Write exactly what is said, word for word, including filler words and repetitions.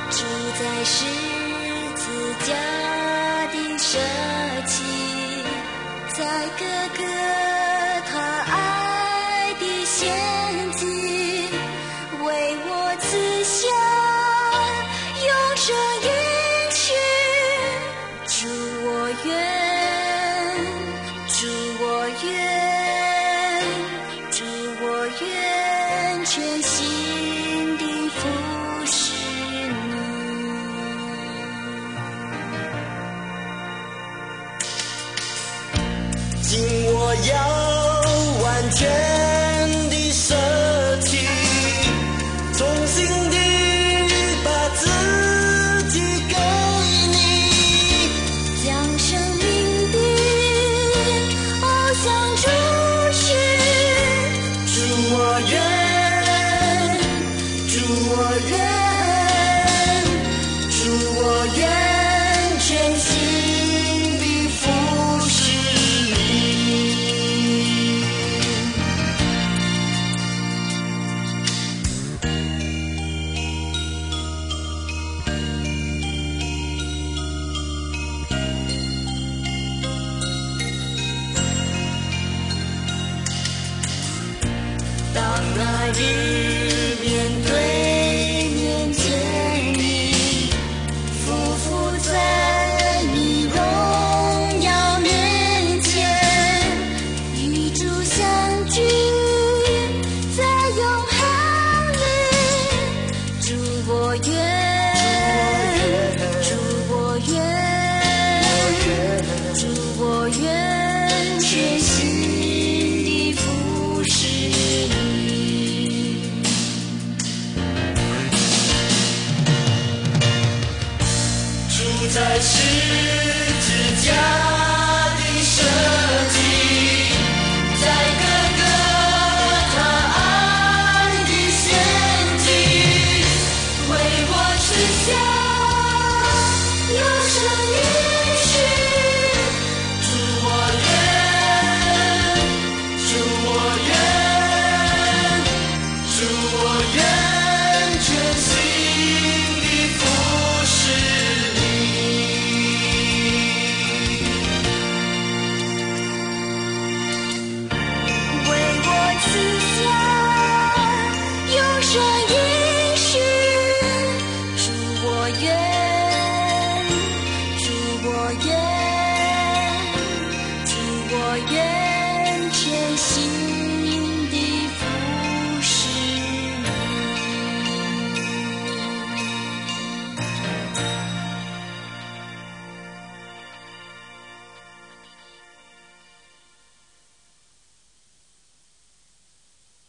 住在十字架的舍弃，在哥哥他爱的献祭，为我赐下永生应许。主我愿，主我愿，主我愿全心地服侍你。 今我要完全地舍弃，重新地把自己给你， 将生命的翱翔出去。 主我愿，主我愿，主我愿全心地服侍你。当那日面对面见你，匍匐在你荣耀面前，与主相聚在永恒里。主我愿，主我愿，主我愿全心地服侍你。住在十字架